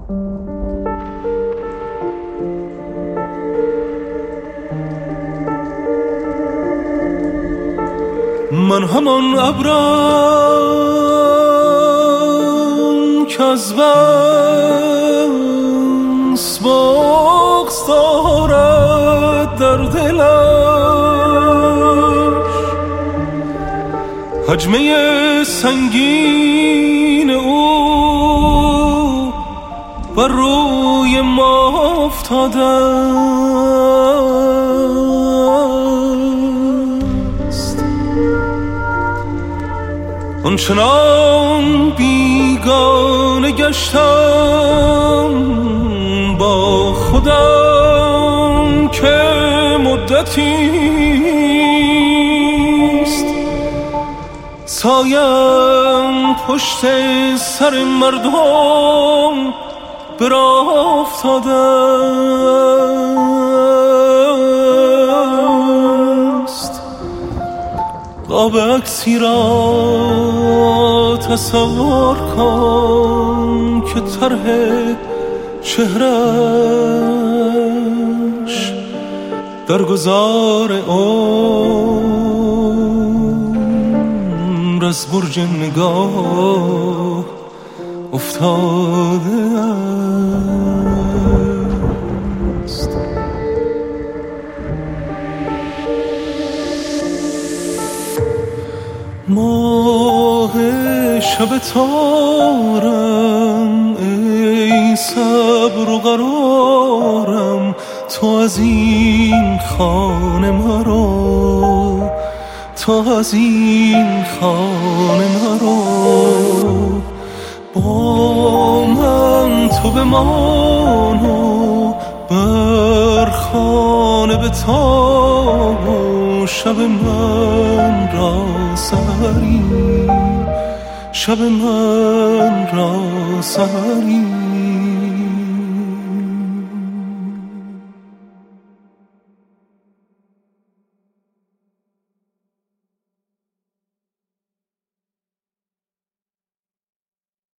من همان ابرم که از بس بگذارد در دلش حجمه سنگین او بر روی ما افتاده آنچنان بیگانه گشتم با خودم که مدتیست سایم پشت سر مردم براه افتاده قاب عکسی را تصور کن که طرح چهرش در گذار عمر از برج نگاه افتاده است. ماه شب تارم ای صبر و قرارم تو از این خانه مرو تو از این خانه مرو با من تو بمان و بر خانه بتاب و شب من را سحری شب من را سحری